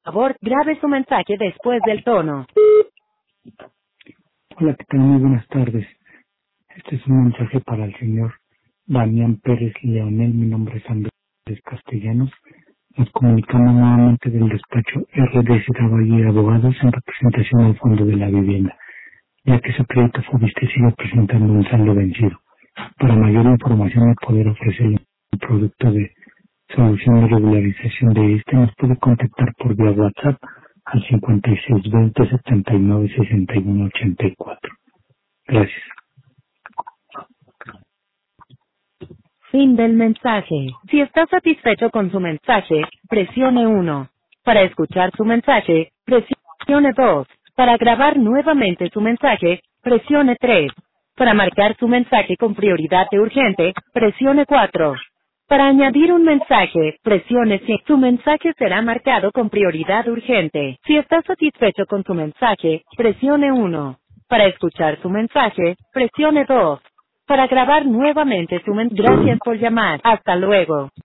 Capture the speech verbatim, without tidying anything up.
favor, grabe su mensaje después del tono. Hola, ¿qué tal? Muy buenas tardes. Este es un mensaje para el señor Damián Pérez Leonel. Mi nombre es Andrés Castellanos. Nos comunicamos nuevamente del despacho R D Z Valle Abogados en representación al Fondo de la Vivienda, ya que su crédito Fobiste sigue presentando un saldo vencido. Para mayor información y poder ofrecerle un producto de solución de regularización de este, nos puede contactar por vía WhatsApp al cincuenta y seis veinte setenta y nueve sesenta y uno ochenta y cuatro. Gracias. Fin del mensaje. Si está satisfecho con su mensaje, presione uno. Para escuchar su mensaje, presione dos. Para grabar nuevamente su mensaje, presione tres. Para marcar su mensaje con prioridad de urgente, presione cuatro. Para añadir un mensaje, presione cinco. Su mensaje será marcado con prioridad urgente. Si está satisfecho con su mensaje, presione uno. Para escuchar su mensaje, presione dos. Para grabar nuevamente su mensaje, gracias por llamar. Hasta luego.